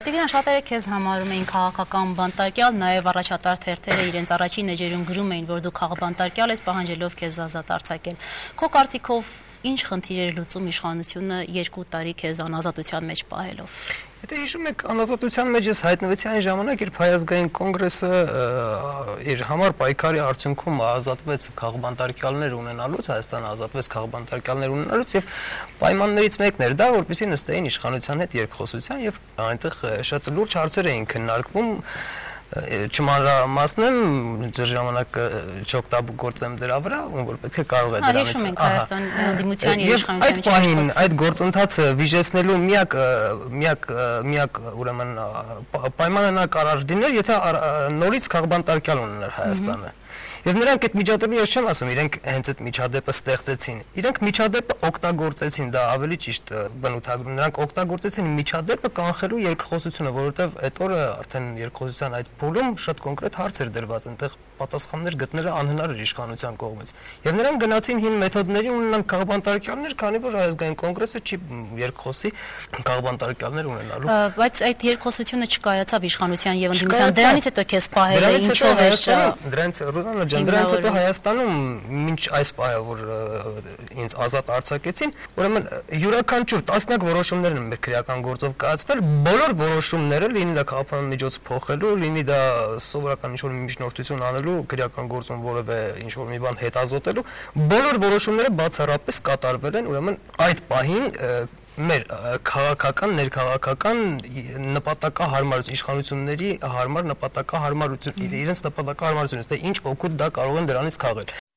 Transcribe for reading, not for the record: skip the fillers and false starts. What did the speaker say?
Տիգրան, շատերը քեզ համարում էին քաղաքական բանտարկյալ, նաև առաջատար թերթերը իրենց առաջին էջերում գրում էին, որ դու քաղաքաբանտարկյալ ես, պահանջելով քեզ ազատ արձակել։ Քո կարծիքով ինչ խնդիր էր լուծում իշխանությունը 2 տարի քեզ անազատության մեջ պահելով։ Եթե հիշում եք, անազատության մեջ ես հայտնվեցի այն ժամանակ, երբ Հայազգային կոնգրեսը իր համար պայքարի արդյունքում ազատվեց քաղաքաբանտարկյալներ ունենալուց, Հայաստանը ազատվեց քաղաքաբանտարկյալներ ունենալուց եւ պայմաններից մեկն էր դա, որպեսզի նստեին իշխանության հետ երկխոսության եւ այնտեղ շատ լուրջ հարցեր էին քննարկվում։ Չմանրամասնեմ, ձեր ժամանակը չօգտագործեմ դրա վրա, որ պետք է կարող է դրանից։ Հիշում ենք Հայաստան դիմության եւ իշխանության միջև այդ գործընթացը վիժեցնելու միակ ուրեմն պայմանը նա կարող լիներ, եթե նորից քաղաքաբանտարկյալ ունենար Հայաստանը։ Եվ նրանք այդ միջադեպը ես չեմ ասում, իրենք հենց այդ միջադեպը ստեղծեցին։ Իրենք միջադեպը օգտագործեցին, դա ավելի ճիշտ բնութագրում։ Նրանք օգտագործեցին միջադեպը կանխելու երկխոսությունը, որովհետև այդ օրը արդեն երկխոսության այդ փուլում շատ կոնկրետ հարց էր դրված, այնտեղ պատասխաններ գտնելը անհնար էր իշխանության կողմից։ Եվ նրանք գնացին հին մեթոդների ունենան քաղաքաբանտարկյալներ, քանի որ Հայազգային կոնգրեսը չի երկխոսի քաղաքաբանտարկյալներ ունենալու։ Բայց այդ երկխոսությունը չկայացավ իշխանության եւ ընդդիմության, դրանից հետո քեզ պահել է ինչով է։ Դրանից Ռոզաննա ջան, դրանից հետո Հայաստանում մինչ այս պահը, որ ինձ ազատ արձակեցին, ուրեմն յուրաքանչյուր տասնյակ որոշումներ են մեր քրեական գործով կայացվել, բոլոր որոշումները, լինի դա քաղաքական միջոց փոխելու, լինի դա սովորական ինչ-որ միջնորդություն անելու, քրեական գործում որևէ ինչ-որ մի բան հետազոտելու, բոլոր որոշումները բացառապես կատարվել են, ուրեմն այդ պահին մեր քաղաքական, ներքաղաքական նպատակահարմարություն, իշխանությունների հարմար նպատակահարմարություն, իրենց նպատակահարմարությունից, թե ինչ օգուտ դա կարող են դրանից քաղել։